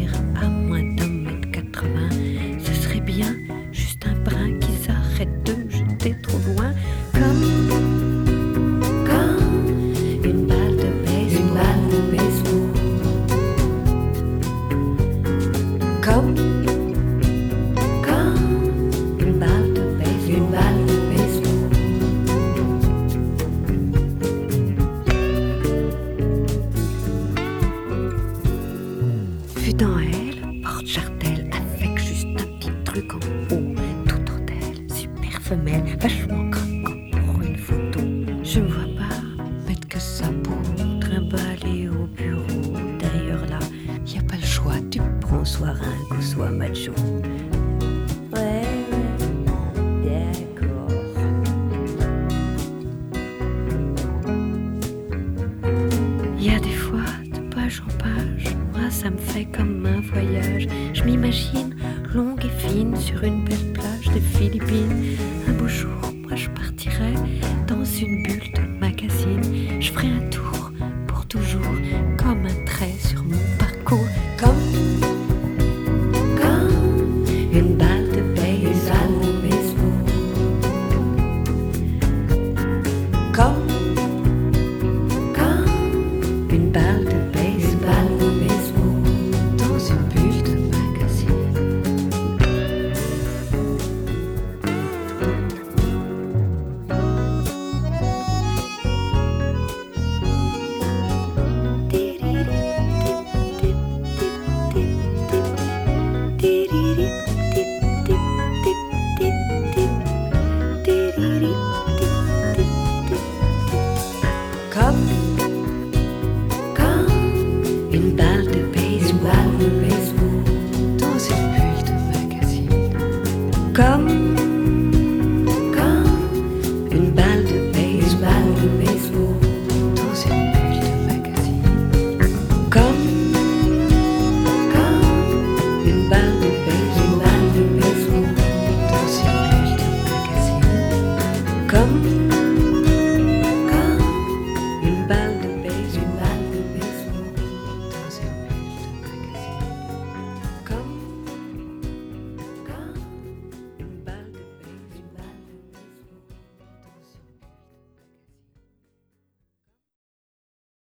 courir à moins d'1,80 m. Ce serait bien, juste un brin qu'ils arrêtent de me jeter trop loin. Comme une balle de baseball. Comme une balle de baseball. Vu dans elle, porte-jartel avec juste un petit truc en haut, tout hôtel, super femelle, vachement craquant pour une photo. Je me vois pas mettre que ça pour trimballer au bureau. D'ailleurs là, y a pas le choix, tu prends soit ringue ou soit macho. Ouais, d'accord. Y a des fois, de page en page, moi ça me fait comme un voyage. Je m'imagine longue et fine sur une belle plage des Philippines. Un beau jour, moi je partirai dans une bulle de magazine. Je ferai un tour pour toujours, comme un trait sur mon parcours. Comme une balle de baseball. Comme une balle de baseball dans une bulle de magazine. Comme une balle de baseball dans une bulle de magazine. Comme une balle de baseball dans une bulle de magazine. Comme une balle de baseball dans une bulle de magazine. Comme